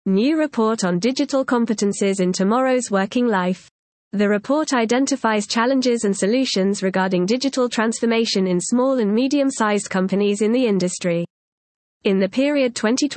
New report on digital competencies in tomorrow's working life. The report identifies challenges and solutions regarding digital transformation in small and medium-sized companies in the industry. In the period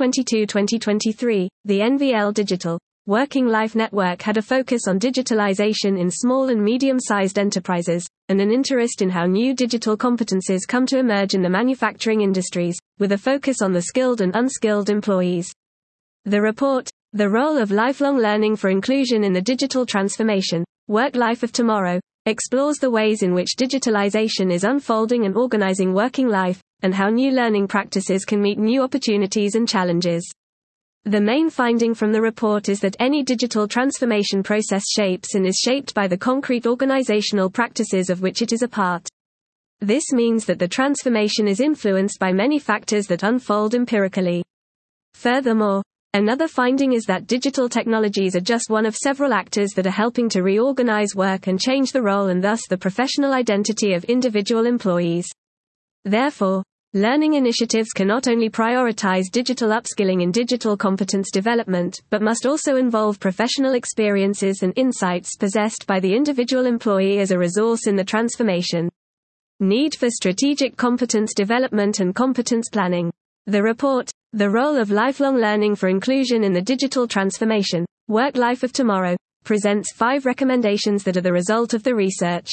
2022-2023, the NVL Digital Working Life Network had a focus on digitalization in small and medium-sized enterprises, and an interest in how new digital competencies come to emerge in the manufacturing industries, with a focus on the skilled and unskilled employees. The report, The Role of Lifelong Learning for Inclusion in the Digital Transformation, Work Life of Tomorrow, explores the ways in which digitalization is unfolding and organizing working life, and how new learning practices can meet new opportunities and challenges. The main finding from the report is that any digital transformation process shapes and is shaped by the concrete organizational practices of which it is a part. This means that the transformation is influenced by many factors that unfold empirically. Furthermore, another finding is that digital technologies are just one of several actors that are helping to reorganize work and change the role and thus the professional identity of individual employees. Therefore, learning initiatives can not only prioritize digital upskilling in digital competence development, but must also involve professional experiences and insights possessed by the individual employee as a resource in the transformation. Need for strategic competence development and competence planning. The report, The Role of Lifelong Learning for Inclusion in the Digital Transformation, Work Life of Tomorrow, presents 5 recommendations that are the result of the research.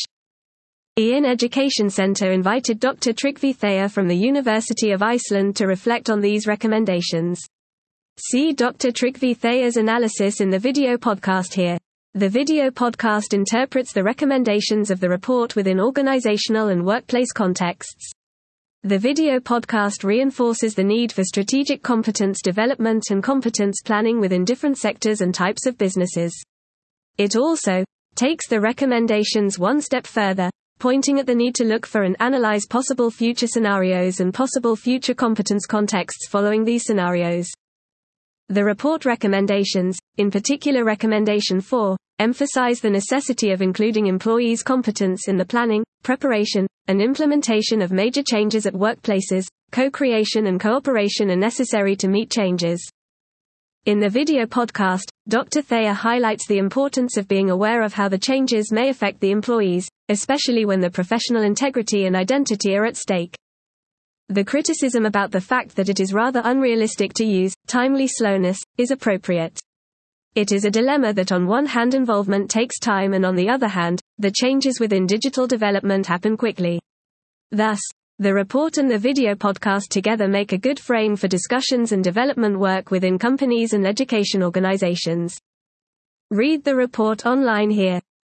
Ian Education Centre invited Dr. Tryggvi Thayer from the University of Iceland to reflect on these recommendations. See Dr. Tryggvi Thayer's analysis in the video podcast here. The video podcast interprets the recommendations of the report within organizational and workplace contexts. The video podcast reinforces the need for strategic competence development and competence planning within different sectors and types of businesses. It also takes the recommendations one step further, pointing at the need to look for and analyze possible future scenarios and possible future competence contexts following these scenarios. The report recommendations, in particular Recommendation 4, emphasize the necessity of including employees' competence in the planning, preparation, and implementation of major changes at workplaces. Co-creation and cooperation are necessary to meet changes. In the video podcast, Dr. Thayer highlights the importance of being aware of how the changes may affect the employees, especially when the professional integrity and identity are at stake. The criticism about the fact that it is rather unrealistic to use timely slowness is appropriate. It is a dilemma that on one hand involvement takes time and on the other hand, the changes within digital development happen quickly. Thus, the report and the video podcast together make a good frame for discussions and development work within companies and education organizations. Read the report online here.